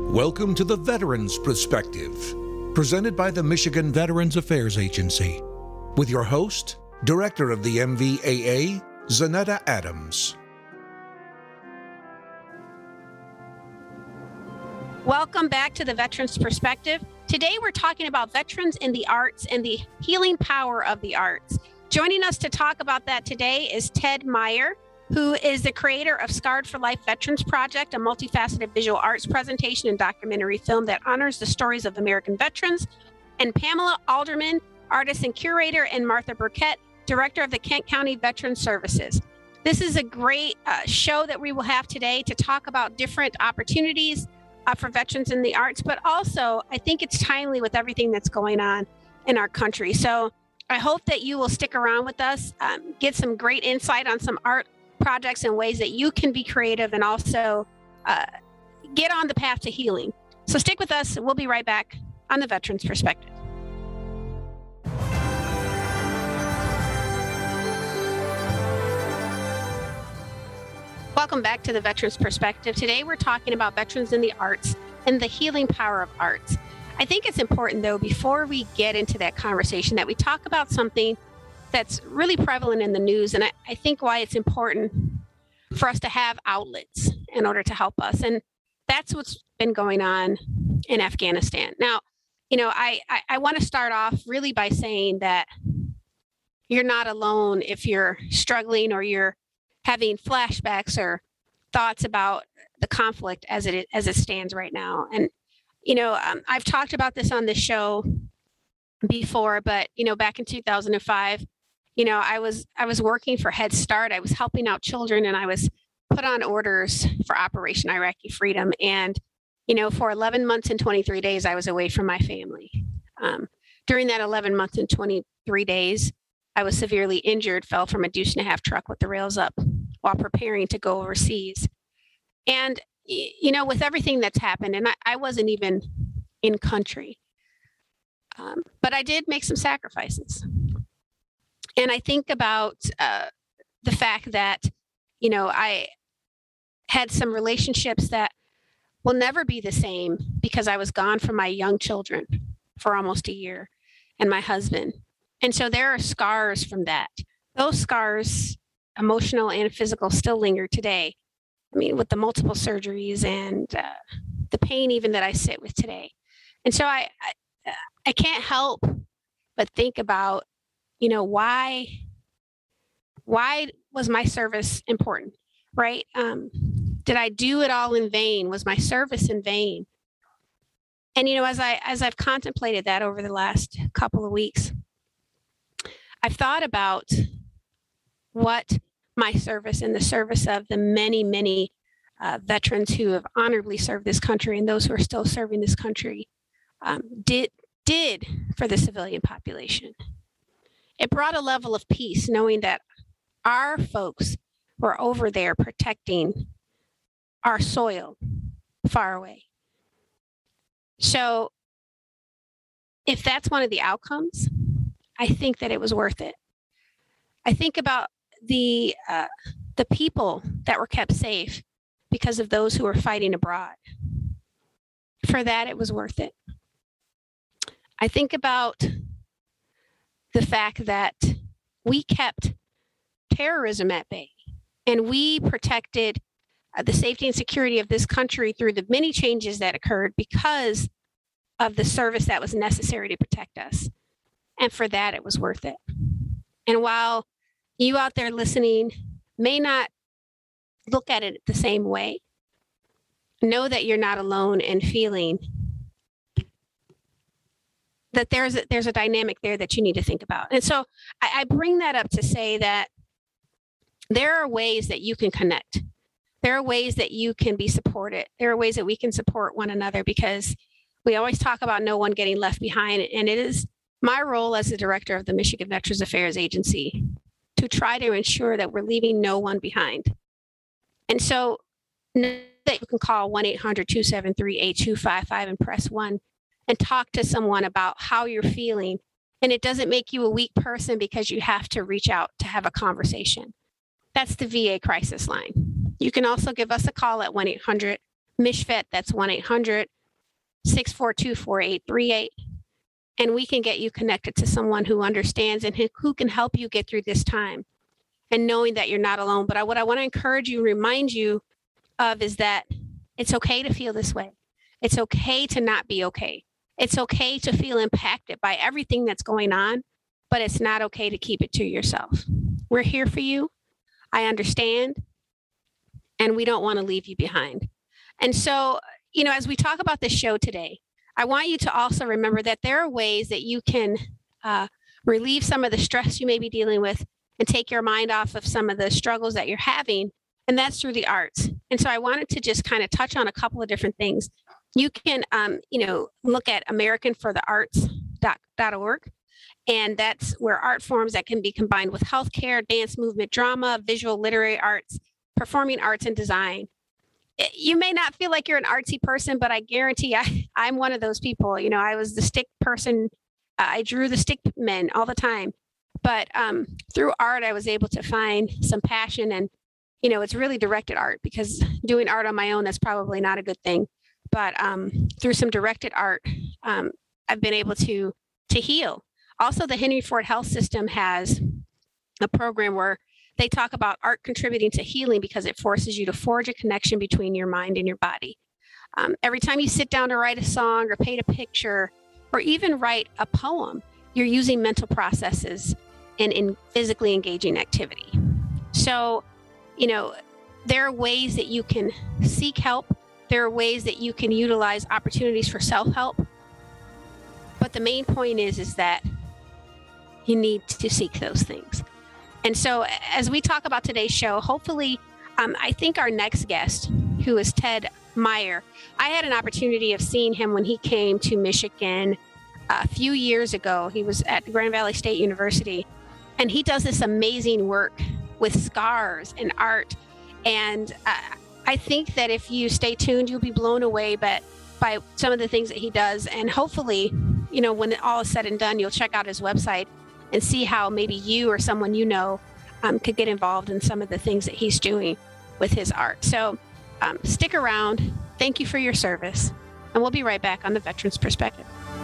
Welcome to the Veterans Perspective, presented by the Michigan Veterans Affairs Agency, with your host, Director of the MVAA, Zanetta Adams. Welcome back to the Veterans Perspective. Today we're talking about veterans in the arts and the healing power of the arts. Joining us to talk about that today is Ted Meyer, who is the creator of Scarred for Life Veterans Project, a multifaceted visual arts presentation and documentary film that honors the stories of American veterans, and Pamela Alderman, artist and curator, and Martha Burkett, director of the Kent County Veterans Services. This is a great show that we will have today to talk about different opportunities for veterans in the arts, but also I think it's timely with everything that's going on in our country. So I hope that you will stick around with us, get some great insight on some art projects and ways that you can be creative and also get on the path to healing. So stick with us. We'll be right back on the Veterans Perspective. Welcome back to the Veterans Perspective. Today we're talking about veterans in the arts and the healing power of arts. I think it's important, though, before we get into that conversation, that we talk about something that's really prevalent in the news, and I think why it's important for us to have outlets in order to help us. And that's what's been going on in Afghanistan. Now, I want to start off really by saying that you're not alone if you're struggling or you're having flashbacks or thoughts about the conflict as it stands right now. And I've talked about this on this show before, but back in 2005, I was working for Head Start. I was helping out children, and I was put on orders for Operation Iraqi Freedom. And for 11 months and 23 days, I was away from my family. During that 11 months and 23 days, I was severely injured, fell from a deuce-and-a-half truck with the rails up while preparing to go overseas. And, with everything that's happened, and I wasn't even in country, but I did make some sacrifices. And I think about the fact that, I had some relationships that will never be the same because I was gone from my young children for almost a year and my husband. And so there are scars from that. Those scars, emotional and physical, still linger today. I mean, with the multiple surgeries and the pain even that I sit with today. And so I can't help but think about, why was my service important, right? Did I do it all in vain? Was my service in vain? And, as I've contemplated that over the last couple of weeks, I've thought about what my service and the service of the many, many veterans who have honorably served this country and those who are still serving this country did for the civilian population. It brought a level of peace knowing that our folks were over there protecting our soil far away. So if that's one of the outcomes, I think that it was worth it. I think about the people that were kept safe because of those who were fighting abroad. For that, it was worth it. I think about the fact that we kept terrorism at bay and we protected the safety and security of this country through the many changes that occurred because of the service that was necessary to protect us. And for that, it was worth it. And while you out there listening may not look at it the same way, know that you're not alone in feeling that there's a dynamic there that you need to think about. And so I bring that up to say that there are ways that you can connect. There are ways that you can be supported. There are ways that we can support one another because we always talk about no one getting left behind. And it is my role as the director of the Michigan Veterans Affairs Agency to try to ensure that we're leaving no one behind. And so know that you can call 1-800-273-8255 and press 1 and talk to someone about how you're feeling. And it doesn't make you a weak person because you have to reach out to have a conversation. That's the VA crisis line. You can also give us a call at 1-800-MISHVET. That's 1-800 642-4838. And we can get you connected to someone who understands and who can help you get through this time, and knowing that you're not alone. But what I want to encourage you, remind you of, is that it's okay to feel this way. It's okay to not be okay. It's okay to feel impacted by everything that's going on, but it's not okay to keep it to yourself. We're here for you. I understand. And we don't want to leave you behind. And so, as we talk about this show today, I want you to also remember that there are ways that you can relieve some of the stress you may be dealing with and take your mind off of some of the struggles that you're having. And that's through the arts. And so I wanted to just kind of touch on a couple of different things. You can, look at AmericanForTheArts.org. And that's where art forms that can be combined with healthcare, dance, movement, drama, visual, literary arts, performing arts, and design. You may not feel like you're an artsy person, but I guarantee I'm one of those people. I was the stick person. I drew the stick men all the time. But through art, I was able to find some passion. And, it's really directed art, because doing art on my own, that's probably not a good thing. But through some directed art, I've been able to heal. Also, the Henry Ford Health System has a program where they talk about art contributing to healing, because it forces you to forge a connection between your mind and your body. Every time you sit down to write a song or paint a picture or even write a poem, you're using mental processes in physically engaging activity. So, there are ways that you can seek help. There are ways that you can utilize opportunities for self-help. But the main point is that you need to seek those things. And so as we talk about today's show, hopefully, I think our next guest, who is Ted Meyer, I had an opportunity of seeing him when he came to Michigan a few years ago. He was at Grand Valley State University, and he does this amazing work with scars and art. And I think that if you stay tuned, you'll be blown away by some of the things that he does. And hopefully, when all is said and done, you'll check out his website and see how maybe you or someone could get involved in some of the things that he's doing with his art. So stick around. Thank you for your service. And we'll be right back on The Veteran's Perspective.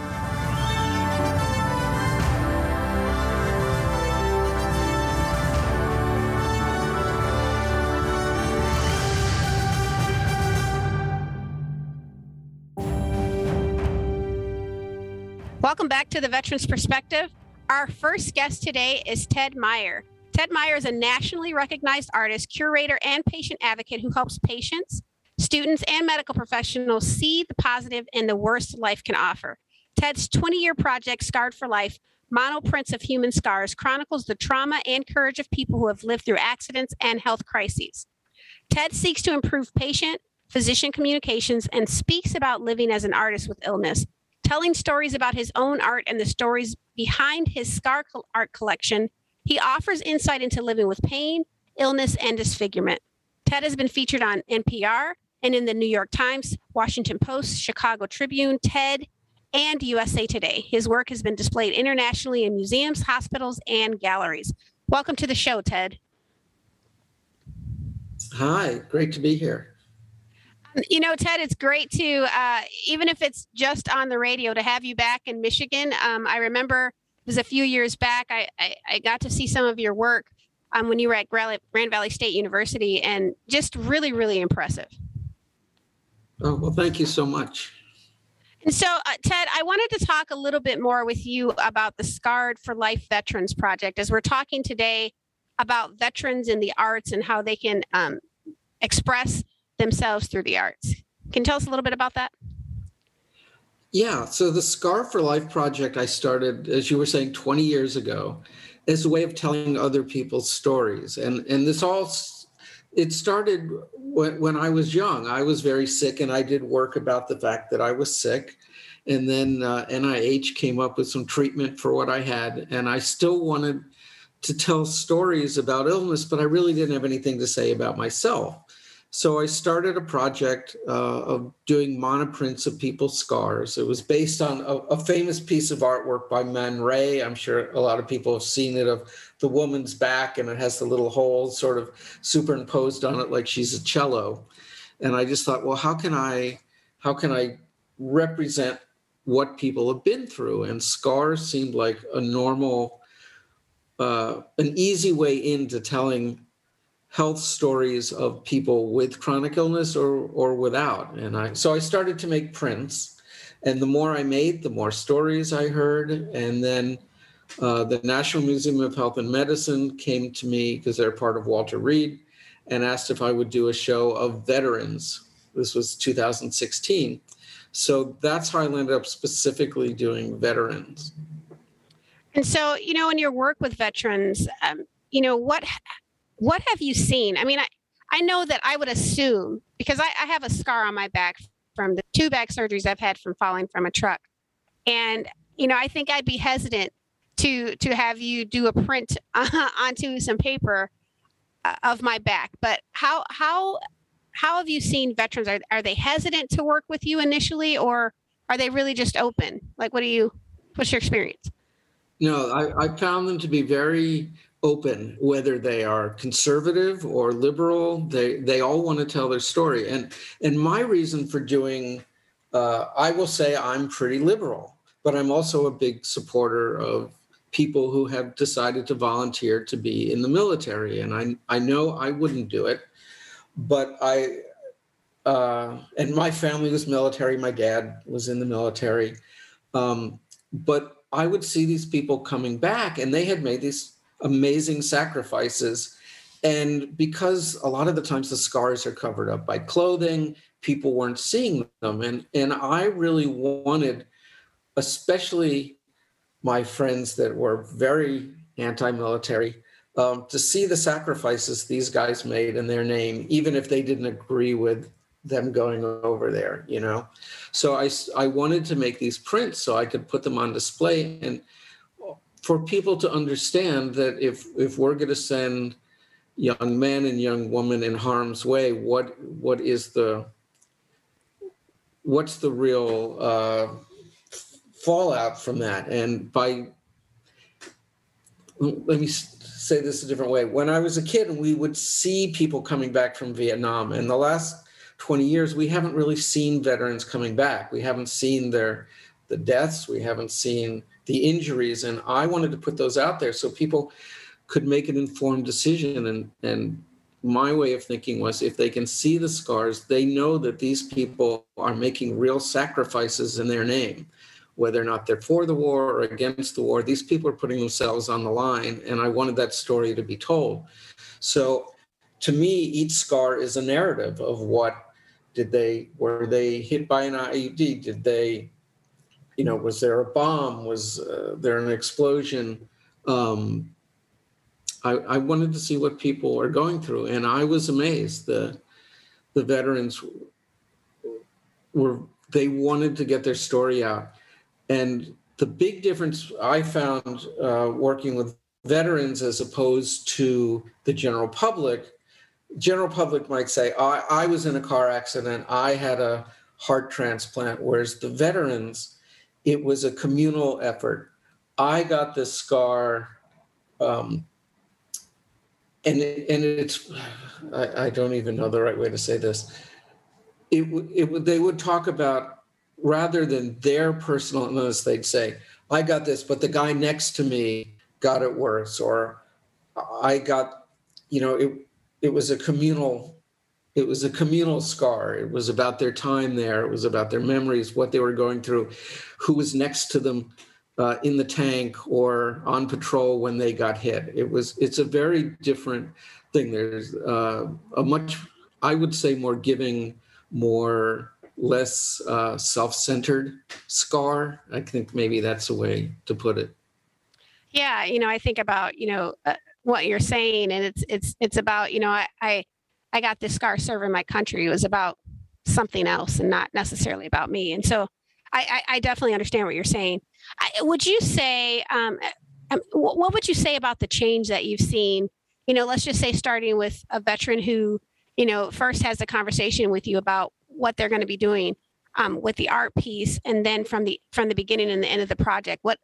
Welcome back to The Veteran's Perspective. Our first guest today is Ted Meyer. Ted Meyer is a nationally recognized artist, curator, and patient advocate who helps patients, students, and medical professionals see the positive in the worst life can offer. Ted's 20-year project, Scarred for Life, Monoprints of Human Scars, chronicles the trauma and courage of people who have lived through accidents and health crises. Ted seeks to improve patient-physician communications and speaks about living as an artist with illness, telling stories about his own art and the stories behind his scar art collection. He offers insight into living with pain, illness, and disfigurement. Ted has been featured on NPR and in the New York Times, Washington Post, Chicago Tribune, TED, and USA Today. His work has been displayed internationally in museums, hospitals, and galleries. Welcome to the show, Ted. Hi, great to be here. Ted, it's great to, even if it's just on the radio, to have you back in Michigan. I remember it was a few years back, I got to see some of your work when you were at Grand Valley State University, and just really, really impressive. Oh, well, thank you so much. And so, Ted, I wanted to talk a little bit more with you about the Scarred for Life Veterans Project, as we're talking today about veterans in the arts and how they can express themselves through the arts. Can you tell us a little bit about that? Yeah, so the Scarred for Life project I started, as you were saying, 20 years ago, as a way of telling other people's stories. And it started when I was young. I was very sick, and I did work about the fact that I was sick. And then NIH came up with some treatment for what I had, and I still wanted to tell stories about illness, but I really didn't have anything to say about myself. So I started a project of doing monoprints of people's scars. It was based on a famous piece of artwork by Man Ray. I'm sure a lot of people have seen it, of the woman's back, and it has the little holes sort of superimposed on it like she's a cello. And I just thought, well, how can I represent what people have been through. And scars seemed like a normal, an easy way into telling health stories of people with chronic illness or without. And so I started to make prints, and the more I made, the more stories I heard. And then the National Museum of Health and Medicine came to me, because they're part of Walter Reed, and asked if I would do a show of veterans. This was 2016. So that's how I ended up specifically doing veterans. And so, in your work with veterans, what have you seen? I mean, I know that I would assume, because I have a scar on my back from the 2 back surgeries I've had from falling from a truck. And, I think I'd be hesitant to have you do a print onto some paper of my back. But how have you seen veterans? Are they hesitant to work with you initially, or are they really just open? Like, what's your experience? No, I found them to be very open, whether they are conservative or liberal. They all want to tell their story. And my reason for doing, I will say I'm pretty liberal, but I'm also a big supporter of people who have decided to volunteer to be in the military. And I know I wouldn't do it, but and my family was military. My dad was in the military. But I would see these people coming back, and they had made these amazing sacrifices. And because a lot of the times the scars are covered up by clothing, people weren't seeing them. And I really wanted, especially my friends that were very anti-military, to see the sacrifices these guys made in their name, even if they didn't agree with them going over there, So I wanted to make these prints so I could put them on display, and for people to understand that if we're going to send young men and young women in harm's way, what's the real fallout from that? And let me say this a different way. When I was a kid, we would see people coming back from Vietnam, and the last 20 years, we haven't really seen veterans coming back. We haven't seen the deaths. We haven't seen the injuries. And I wanted to put those out there so people could make an informed decision. And my way of thinking was, if they can see the scars, they know that these people are making real sacrifices in their name. Whether or not they're for the war or against the war, these people are putting themselves on the line. And I wanted that story to be told. So to me, each scar is a narrative of were they hit by an IED? Did they, was there a bomb? Was there an explosion? I wanted to see what people are going through. And I was amazed. The veterans they wanted to get their story out. And the big difference I found working with veterans as opposed to the general public might say, I was in a car accident, I had a heart transplant, whereas the veterans, it was a communal effort. I got this scar, and it's, I don't even know the right way to say this. They would talk about, rather than their personal illness, they'd say, I got this, but the guy next to me got it worse, or I got, it was a communal scar. It was about their time there. It was about their memories, what they were going through, who was next to them in the tank or on patrol when they got hit. It's a very different thing. There's a much, I would say, more giving, less self-centered scar. I think maybe that's a way to put it. Yeah, I think about, what you're saying, and it's about, I got this scar serving my country. It was about something else and not necessarily about me. And so I definitely understand what you're saying. Would you say, what would you say about the change that you've seen? Let's just say starting with a veteran who, first has a conversation with you about what they're going to be doing with the art piece, and then from the beginning and the end of the project, what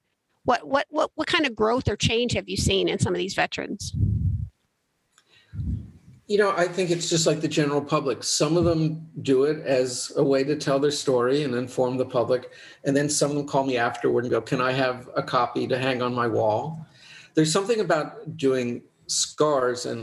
kind of growth or change have you seen in some of these veterans? I think it's just like the general public. Some of them do it as a way to tell their story and inform the public. And then some of them call me afterward and go, can I have a copy to hang on my wall? There's something about doing scars and,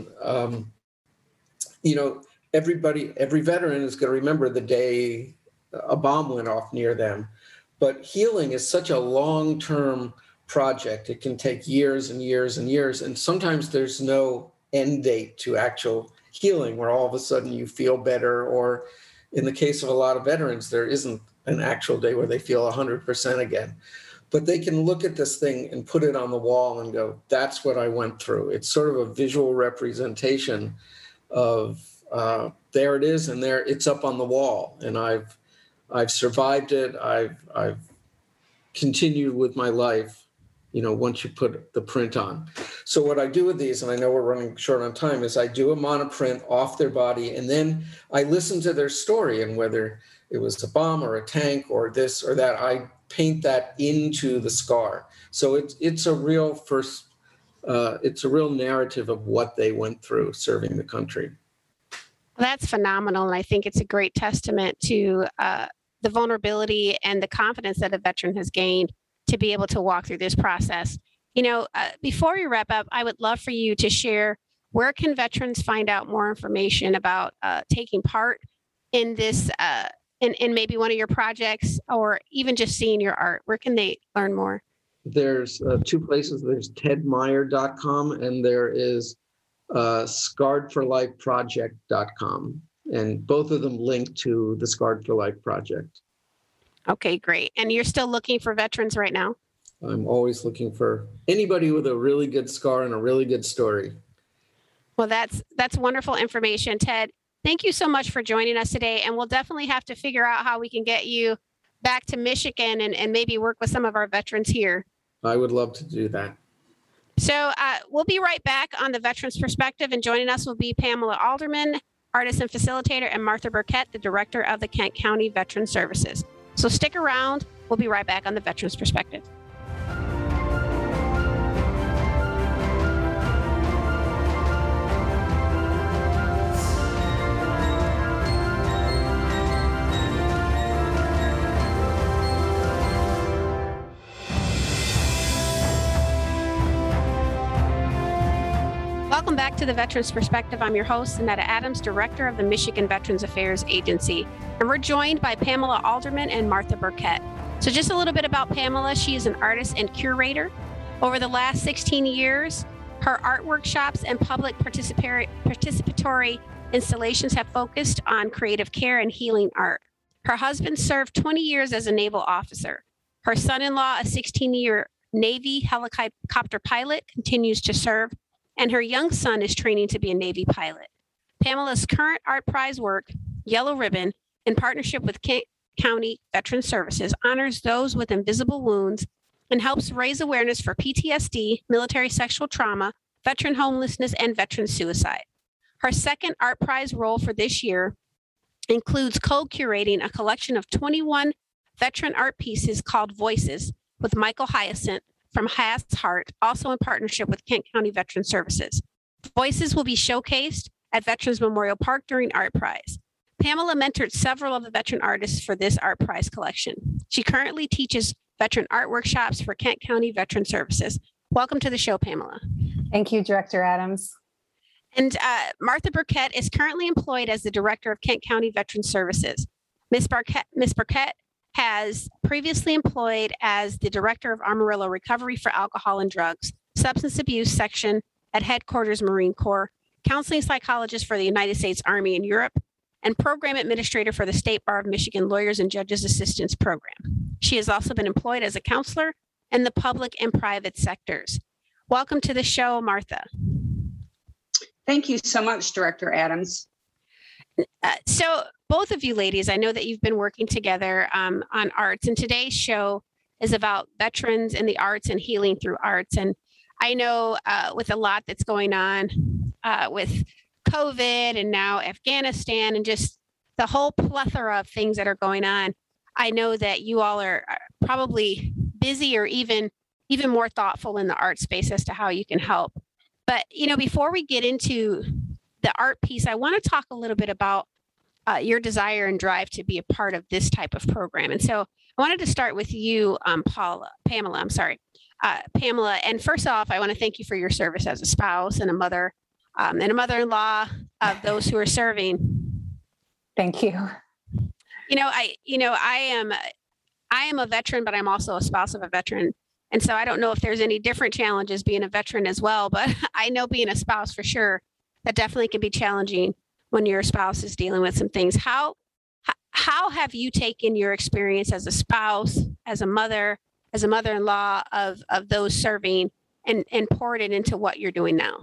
every veteran is going to remember the day a bomb went off near them. But healing is such a long-term project. It can take years and years and years. And sometimes there's no end date to actual healing where all of a sudden you feel better, or in the case of a lot of veterans, there isn't an actual day where they feel 100% again. But they can look at this thing and put it on the wall and go, that's what I went through. It's sort of a visual representation of there it is, and there it's up on the wall. And I've survived it. I've continued with my life, once you put the print on. So what I do with these, and I know we're running short on time, is I do a monoprint off their body, and then I listen to their story, and whether it was a bomb or a tank or this or that, I paint that into the scar. So it's a real narrative of what they went through serving the country. Well, that's phenomenal. And I think it's a great testament to the vulnerability and the confidence that a veteran has gained to be able to walk through this process. Before we wrap up, I would love for you to share, where can veterans find out more information about taking part in this, in maybe one of your projects, or even just seeing your art? Where can they learn more? There's two places. There's tedmeyer.com and there is scarredforlifeproject.com. And both of them link to the Scarred for Life project. Okay, great. And you're still looking for veterans right now? I'm always looking for anybody with a really good scar and a really good story. Well, that's wonderful information, Ted. Thank you so much for joining us today. And we'll definitely have to figure out how we can get you back to Michigan and maybe work with some of our veterans here. I would love to do that. So we'll be right back on the Veterans Perspective, and joining us will be Pamela Alderman, artist and facilitator, and Martha Burkett, the director of the Kent County Veteran Services. So stick around. We'll be right back on the Veterans Perspective. Welcome back to the Veterans Perspective. I'm your host, Zanetta Adams, Director of the Michigan Veterans Affairs Agency. And we're joined by Pamela Alderman and Martha Burkett. So just a little bit about Pamela. She is an artist and curator. Over the last 16 years, her art workshops and public participatory installations have focused on creative care and healing art. Her husband served 20 years as a naval officer. Her son-in-law, a 16-year Navy helicopter pilot, continues to serve, and her young son is training to be a Navy pilot. Pamela's current Art Prize work, Yellow Ribbon, in partnership with Kent County Veteran Services, honors those with invisible wounds and helps raise awareness for PTSD, military sexual trauma, veteran homelessness, and veteran suicide. Her second Art Prize role for this year includes co-curating a collection of 21 veteran art pieces called Voices with Michael Hyacinth from Hyatt's Heart, also in partnership with Kent County Veteran Services. Voices will be showcased at Veterans Memorial Park during Art Prize. Pamela mentored several of the veteran artists for this Art Prize collection. She currently teaches veteran art workshops for Kent County Veteran Services. Welcome to the show, Pamela. Thank you, Director Adams. And Martha Burkett is currently employed as the Director of Kent County Veteran Services. Ms. Burkett has previously employed as the Director of Amarillo Recovery for Alcohol and Drugs, Substance Abuse Section at Headquarters Marine Corps, Counseling Psychologist for the United States Army in Europe, and Program Administrator for the State Bar of Michigan Lawyers and Judges Assistance Program. She has also been employed as a counselor in the public and private sectors. Welcome to the show, Martha. Thank you so much, Director Adams. So both of you ladies, I know that you've been working together on arts, and today's show is about veterans and the arts and healing through arts. And I know with a lot that's going on with COVID and now Afghanistan and just the whole plethora of things that are going on, I know that you all are probably busy or even more thoughtful in the art space as to how you can help. But, before we get into the art piece, I want to talk a little bit about your desire and drive to be a part of this type of program. And so I wanted to start with you, Pamela. Pamela. And first off, I want to thank you for your service as a spouse and a mother and a mother-in-law of those who are serving. Thank you. I am a veteran, but I'm also a spouse of a veteran. And so I don't know if there's any different challenges being a veteran as well, but I know being a spouse for sure, that definitely can be challenging when your spouse is dealing with some things. How have you taken your experience as a spouse, as a mother, as a mother-in-law of those serving and poured it into what you're doing now?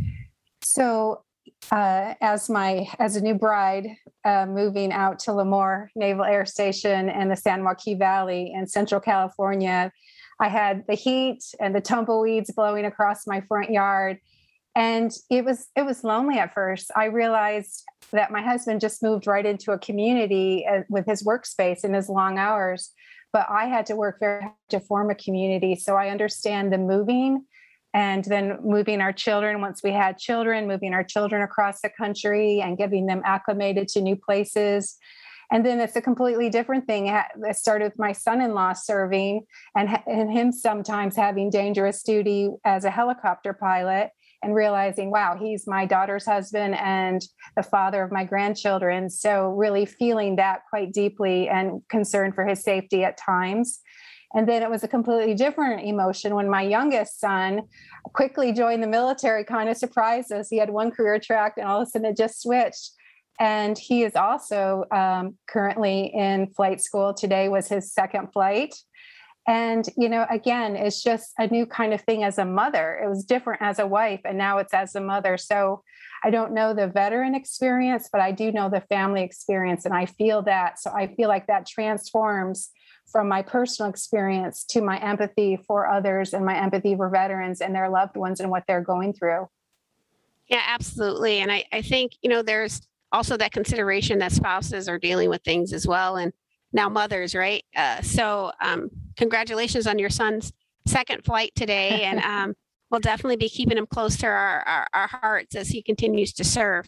So as a new bride moving out to Lemoore Naval Air Station and the San Joaquin Valley in Central California, I had the heat and the tumbleweeds blowing across my front yard. And it was lonely at first. I realized that my husband just moved right into a community with his workspace and his long hours, but I had to work very hard to form a community. So I understand the moving and then moving our children once we had children, moving our children across the country and getting them acclimated to new places. And then it's a completely different thing. It started with my son-in-law serving and him sometimes having dangerous duty as a helicopter pilot, and realizing, wow, he's my daughter's husband and the father of my grandchildren. So really feeling that quite deeply and concerned for his safety at times. And then it was a completely different emotion when my youngest son quickly joined the military, kind of surprised us. He had one career track and all of a sudden it just switched. And he is also currently in flight school. Today was his second flight. And, again, it's just a new kind of thing as a mother. It was different as a wife, and now it's as a mother. So I don't know the veteran experience, but I do know the family experience, and I feel that. So I feel like that transforms from my personal experience to my empathy for others and my empathy for veterans and their loved ones and what they're going through. Yeah, absolutely. And I think, there's also that consideration that spouses are dealing with things as well. And now mothers, right? So congratulations on your son's second flight today. And we'll definitely be keeping him close to our hearts as he continues to serve.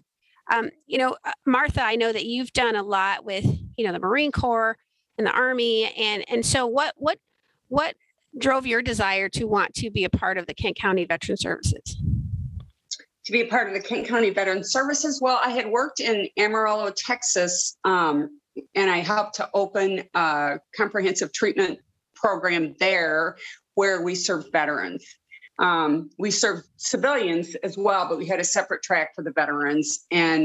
Martha, I know that you've done a lot with, the Marine Corps and the Army. And so what drove your desire to want to be a part of the Kent County Veteran Services? To be a part of the Kent County Veteran Services? Well, I had worked in Amarillo, Texas, and I helped to open a comprehensive treatment program there where we served veterans. We served civilians as well, but we had a separate track for the veterans. And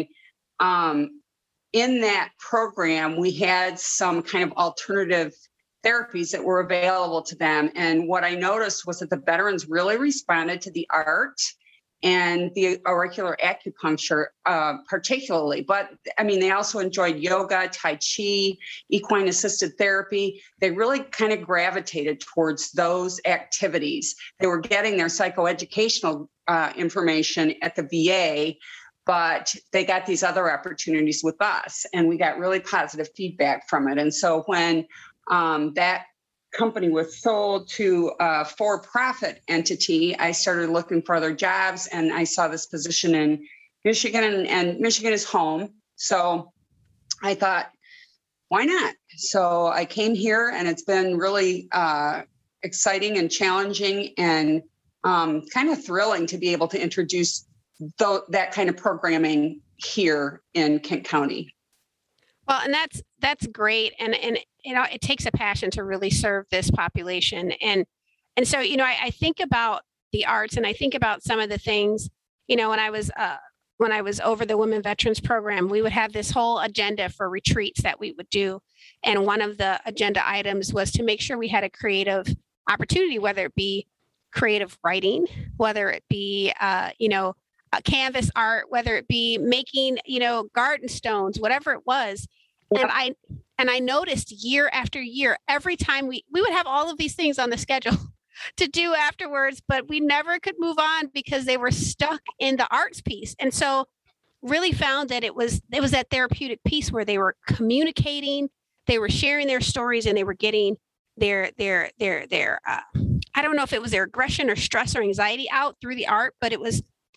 in that program, we had some kind of alternative therapies that were available to them. And what I noticed was that the veterans really responded to the art and the auricular acupuncture particularly. But they also enjoyed yoga, Tai Chi, equine assisted therapy. They really kind of gravitated towards those activities. They were getting their psychoeducational information at the VA, but they got these other opportunities with us, and we got really positive feedback from it. And so when that company was sold to a for-profit entity, I started looking for other jobs, and I saw this position in Michigan, and Michigan is home. So I thought, why not? So I came here, and it's been really exciting and challenging and kind of thrilling to be able to introduce that kind of programming here in Kent County. Well, and that's great. And it takes a passion to really serve this population. And so, I think about the arts, and I think about some of the things, when I was over the Women Veterans Program, we would have this whole agenda for retreats that we would do. And one of the agenda items was to make sure we had a creative opportunity, whether it be creative writing, whether it be, canvas art, whether it be making, garden stones, whatever it was. And I noticed year after year, every time we would have all of these things on the schedule to do afterwards, but we never could move on because they were stuck in the arts piece. And so really found that it was that therapeutic piece where they were communicating, they were sharing their stories, and they were getting their I don't know if it was their aggression or stress or anxiety out through the art, but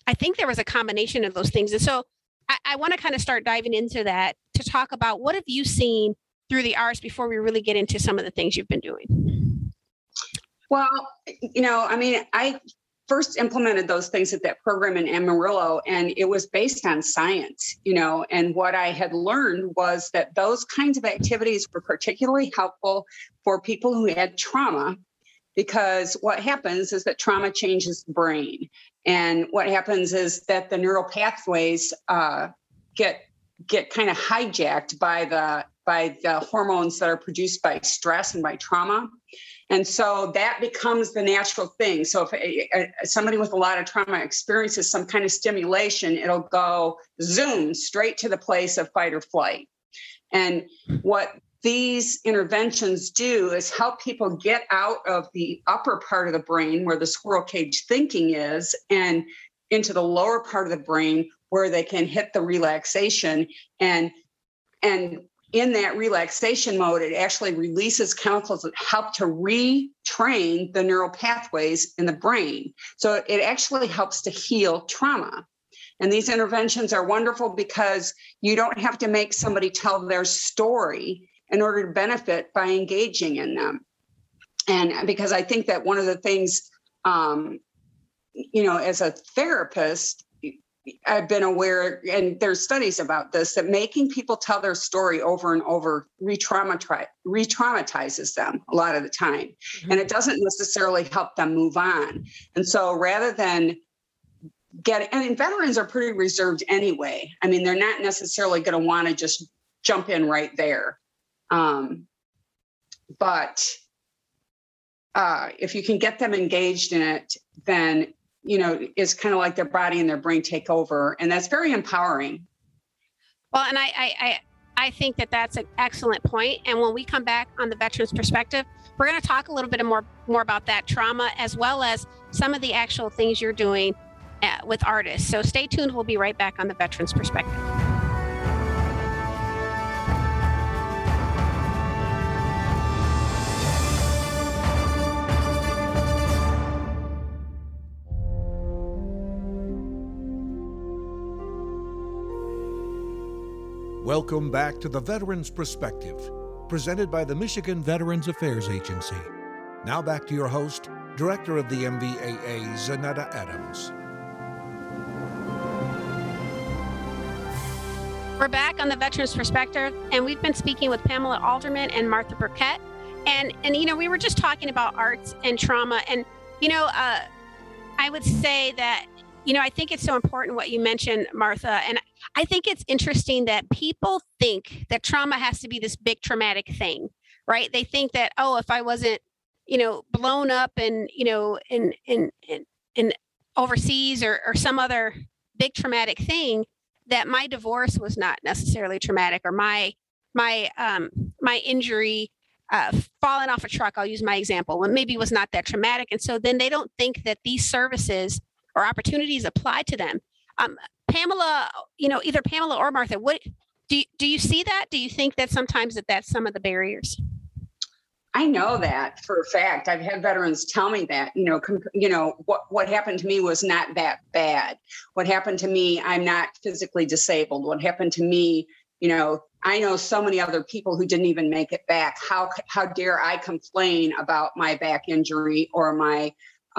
I think there was a combination of those things. And so I want to kind of start diving into that to talk about what have you seen through the arts before we really get into some of the things you've been doing. Well, I first implemented those things at that program in Amarillo, and it was based on science, and what I had learned was that those kinds of activities were particularly helpful for people who had trauma, because what happens is that trauma changes the brain. And what happens is that the neural pathways get kind of hijacked by the hormones that are produced by stress and by trauma. And so that becomes the natural thing. So if somebody with a lot of trauma experiences some kind of stimulation, it'll go zoom straight to the place of fight or flight. And what these interventions do is help people get out of the upper part of the brain where the squirrel cage thinking is and into the lower part of the brain where they can hit the relaxation. And in that relaxation mode, it actually releases chemicals that help to retrain the neural pathways in the brain. So it actually helps to heal trauma. And these interventions are wonderful because you don't have to make somebody tell their story in order to benefit by engaging in them. And because I think that one of the things, as a therapist, I've been aware, and there's studies about this, that making people tell their story over and over re-traumatizes them a lot of the time. Mm-hmm. And it doesn't necessarily help them move on. And so rather than and veterans are pretty reserved anyway. I mean, they're not necessarily going to want to just jump in right there. But if you can get them engaged in it, then it's kind of like their body and their brain take over. And that's very empowering. Well, and I think that that's an excellent point. And when we come back on the Veterans Perspective, we're going to talk a little bit more about that trauma, as well as some of the actual things you're doing with artists. So stay tuned. We'll be right back on the Veterans Perspective. Welcome back to the Veterans Perspective, presented by the Michigan Veterans Affairs Agency. Now back to your host, Director of the MVAA, Zanetta Adams. We're back on the Veterans Perspective, and we've been speaking with Pamela Alderman and Martha Burkett. And we were just talking about arts and trauma. And, I would say that, I think it's so important what you mentioned, Martha. And I think it's interesting that people think that trauma has to be this big traumatic thing, right? They think that, if I wasn't, blown up and, in overseas or some other big traumatic thing, that my divorce was not necessarily traumatic, or my injury, falling off a truck, I'll use my example, maybe was not that traumatic. And so then they don't think that these services or opportunities apply to them. Pamela, either Pamela or Martha, what do you see that? Do you think that sometimes that's some of the barriers? I know that for a fact. I've had veterans tell me that, what happened to me was not that bad. What happened to me, I'm not physically disabled. What happened to me, I know so many other people who didn't even make it back. How dare I complain about my back injury or my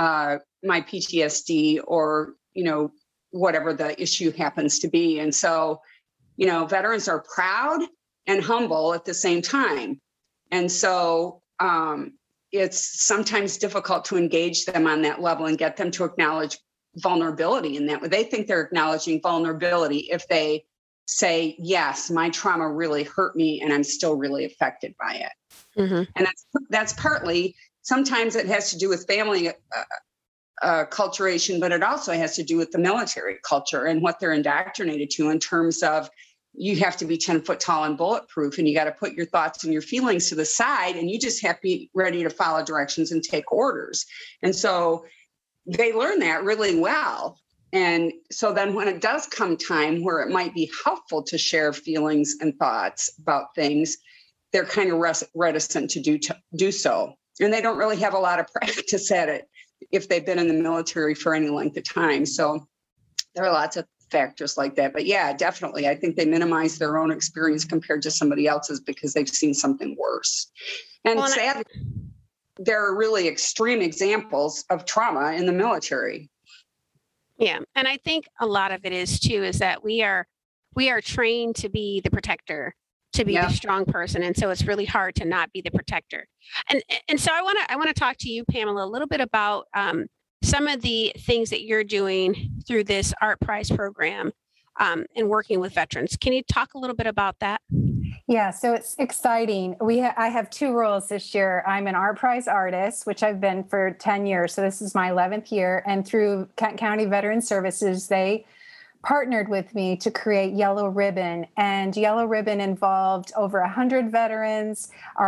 PTSD or, whatever the issue happens to be. And so, veterans are proud and humble at the same time. And so it's sometimes difficult to engage them on that level and get them to acknowledge vulnerability in that way. They think they're acknowledging vulnerability if they say, yes, my trauma really hurt me and I'm still really affected by it. Mm-hmm. And that's partly, sometimes it has to do with family culturation, but it also has to do with the military culture and what they're indoctrinated to in terms of you have to be 10 foot tall and bulletproof, and you got to put your thoughts and your feelings to the side, and you just have to be ready to follow directions and take orders. And so they learn that really well. And so then when it does come time where it might be helpful to share feelings and thoughts about things, they're kind of reticent to do so. And they don't really have a lot of practice at it if they've been in the military for any length of time. So There are lots of factors like that. But yeah, definitely. I think they minimize their own experience compared to somebody else's because they've seen something worse. And sadly, there are really extreme examples of trauma in the military. Yeah. And I think a lot of it is too, is that we are trained to be the protector, to be the strong person. And so it's really hard to not be the protector. And so I want to talk to you, Pamela, a little bit about some of the things that you're doing through this Art Prize program and working with veterans. Can you talk a little bit about that? Yeah, so it's exciting. I have two roles this year. I'm an Art Prize artist, which I've been for 10 years. So this is my 11th year. And through Kent County Veteran Services, they partnered with me to create Yellow Ribbon. And Yellow Ribbon involved over 100 veterans,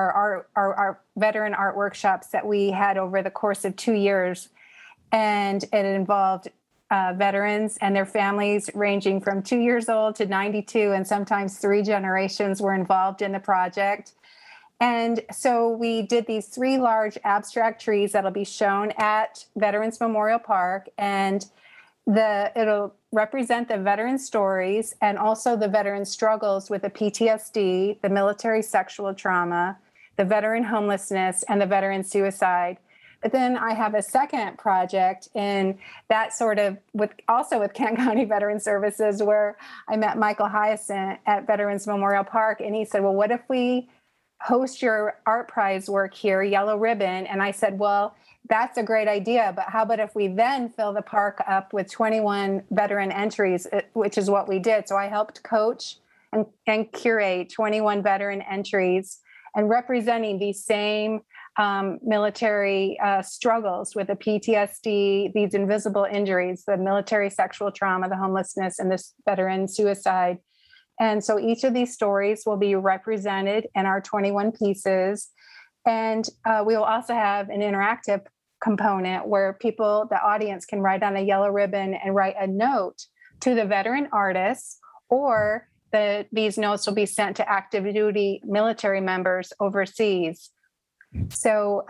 our veteran art workshops that we had over the course of 2 years. And it involved veterans and their families ranging from 2 years old to 92, and sometimes 3 generations were involved in the project. And so we did these 3 large abstract trees that'll be shown at Veterans Memorial Park, and it'll represent the veteran stories and also the veteran struggles with the PTSD, the military sexual trauma, the veteran homelessness, and the veteran suicide. But then I have a second project in that sort of with Kent County Veteran Services, where I met Michael Hyacinth at Veterans Memorial Park. And he said, well, what if we host your Art Prize work here, Yellow Ribbon? And I said, well, that's a great idea. But how about if we then fill the park up with 21 veteran entries, which is what we did. So I helped coach and curate 21 veteran entries and representing these same military struggles with the PTSD, these invisible injuries, the military sexual trauma, the homelessness, and this veteran suicide. And so each of these stories will be represented in our 21 pieces. And we will also have an interactive component where the audience can write on a yellow ribbon and write a note to the veteran artists, or these notes will be sent to active duty military members overseas. So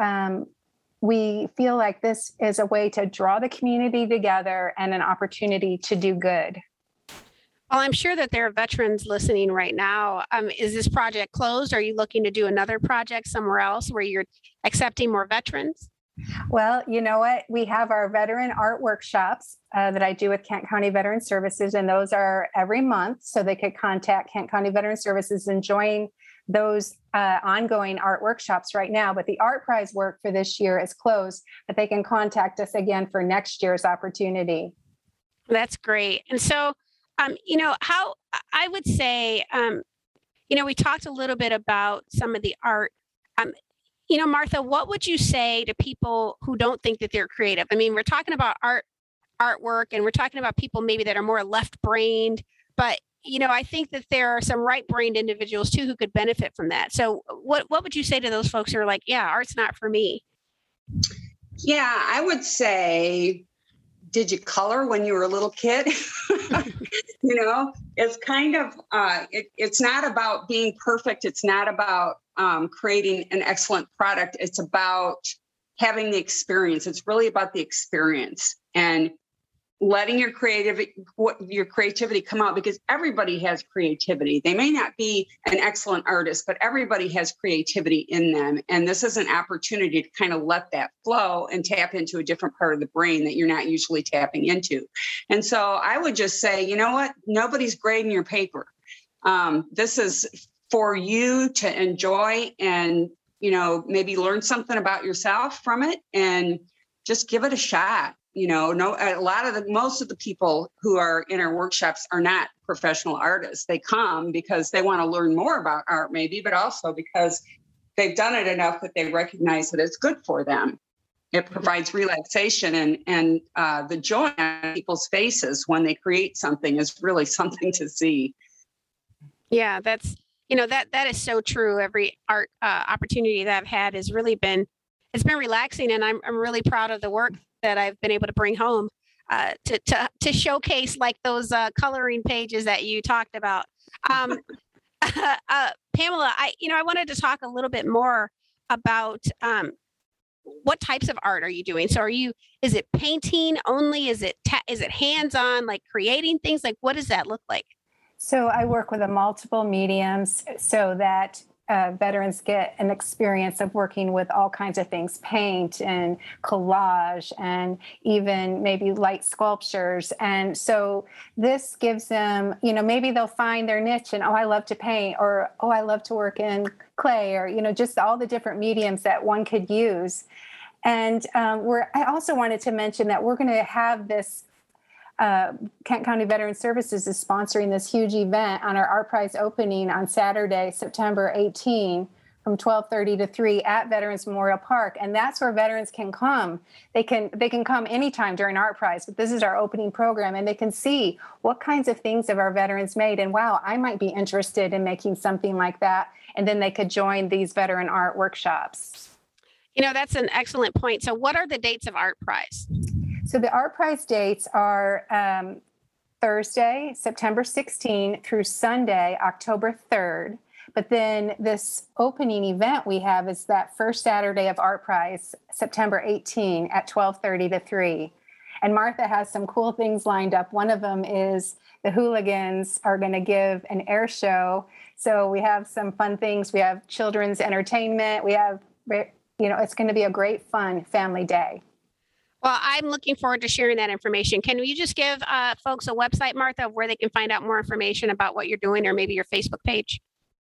we feel like this is a way to draw the community together and an opportunity to do good. Well, I'm sure that there are veterans listening right now. Is this project closed? Are you looking to do another project somewhere else where you're accepting more veterans? Well, you know what? We have our veteran art workshops that I do with Kent County Veteran Services, and those are every month. So they could contact Kent County Veteran Services and join those ongoing art workshops right now. But the Art Prize work for this year is closed, but they can contact us again for next year's opportunity. That's great. And so, how I would say, we talked a little bit about some of the art. Martha, what would you say to people who don't think that they're creative? I mean, we're talking about artwork, and we're talking about people maybe that are more left-brained, but I think that there are some right-brained individuals too who could benefit from that. So what would you say to those folks who are like, yeah, art's not for me? Yeah, I would say, did you color when you were a little kid? It's kind of, it's not about being perfect. It's not about creating an excellent product. It's about having the experience. It's really about the experience and letting your creativity come out, because everybody has creativity. They may not be an excellent artist, but everybody has creativity in them. And this is an opportunity to kind of let that flow and tap into a different part of the brain that you're not usually tapping into. And so I would just say, you know what? Nobody's grading your paper. This is for you to enjoy and, maybe learn something about yourself from it and just give it a shot. Most of the people who are in our workshops are not professional artists. They come because they want to learn more about art, maybe, but also because they've done it enough that they recognize that it's good for them. It provides relaxation, and the joy on people's faces when they create something is really something to see. Yeah, that's, that is so true. Every art opportunity that I've had has really been, it's been relaxing, and I'm really proud of the work that I've been able to bring home to showcase, like those coloring pages that you talked about. Pamela, I wanted to talk a little bit more about what types of art are you doing? So is it painting only? Is it hands-on, like creating things? Like, what does that look like? So I work with multiple mediums so that veterans get an experience of working with all kinds of things, paint and collage and even maybe light sculptures. And so this gives them, maybe they'll find their niche and, oh, I love to paint, or, oh, I love to work in clay, or, just all the different mediums that one could use. And I also wanted to mention that we're going to have this Kent County Veteran Services is sponsoring this huge event on our Art Prize opening on Saturday, September 18, from 12:30 to 3 at Veterans Memorial Park, and that's where veterans can come. They can come anytime during Art Prize, but this is our opening program, and they can see what kinds of things have our veterans made. And wow, I might be interested in making something like that, and then they could join these veteran art workshops. That's an excellent point. So, what are the dates of Art Prize? So the Art Prize dates are Thursday, September 16 through Sunday, October 3rd. But then this opening event we have is that first Saturday of Art Prize, September 18 at 12:30 to 3. And Martha has some cool things lined up. One of them is the Hooligans are going to give an air show. So we have some fun things. We have children's entertainment. We have, it's going to be a great, fun family day. Well, I'm looking forward to sharing that information. Can you just give folks a website, Martha, where they can find out more information about what you're doing, or maybe your Facebook page?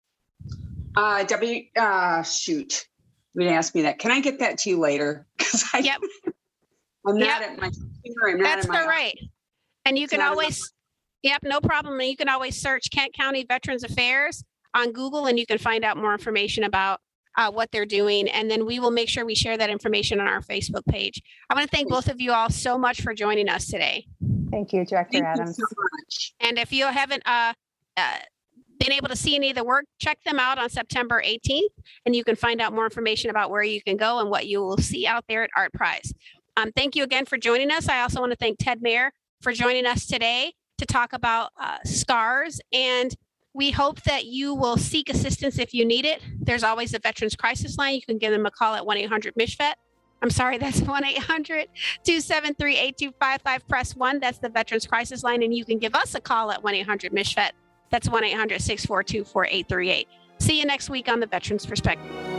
Shoot. You didn't ask me that. Can I get that to you later? Yep. I'm not at my computer. That's all right. And you can always, no problem. And you can always search Kent County Veterans Affairs on Google, and you can find out more information about what they're doing. And then we will make sure we share that information on our Facebook page. I want to thank both of you all so much for joining us today. Thank you, Director Adams. Thank you so much. And if you haven't been able to see any of the work, check them out on September 18th, and you can find out more information about where you can go and what you will see out there at Art Prize. Thank you again for joining us. I also want to thank Ted Mayer for joining us today to talk about SCARS, and we hope that you will seek assistance if you need it. There's always the Veterans Crisis Line. You can give them a call at 1-800-MISHVET. I'm sorry, that's 1-800-273-8255. Press 1. That's the Veterans Crisis Line. And you can give us a call at 1-800-MISHVET. That's 1-800-642-4838. See you next week on The Veterans Perspective.